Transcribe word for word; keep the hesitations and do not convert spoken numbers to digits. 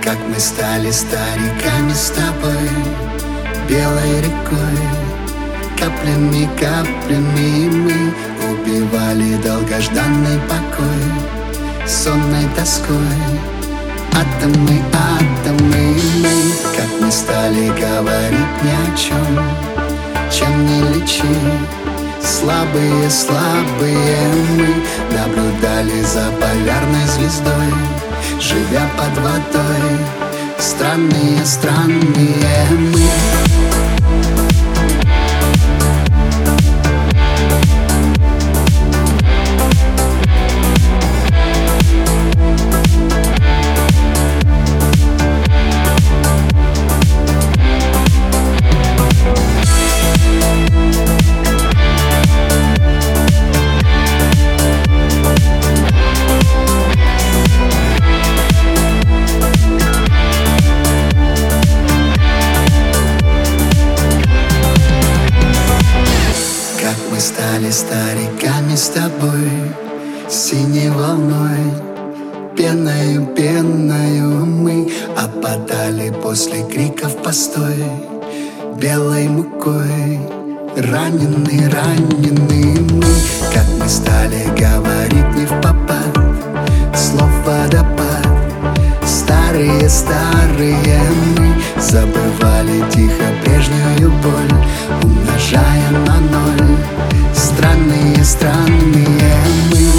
Как мы стали стариками с тобой, белой рекой, каплями, каплями мы убивали долгожданный покой сонной тоской. Атомы, атомы мы, как мы стали говорить ни о чем, чем не лечи. Слабые, слабые мы наблюдали за полярной звездой, живя под водой. Странные, странные мы. Мы стали стариками с тобой, синей волной, пеною, пеною мы опадали после криков постой, белой мукой, ранены, ранены мы. Как мы стали говорить не впопад, слов водопад. Старые, старые мы забывали тихо прежнюю боль, умножая на ноль. Странные, странные мы.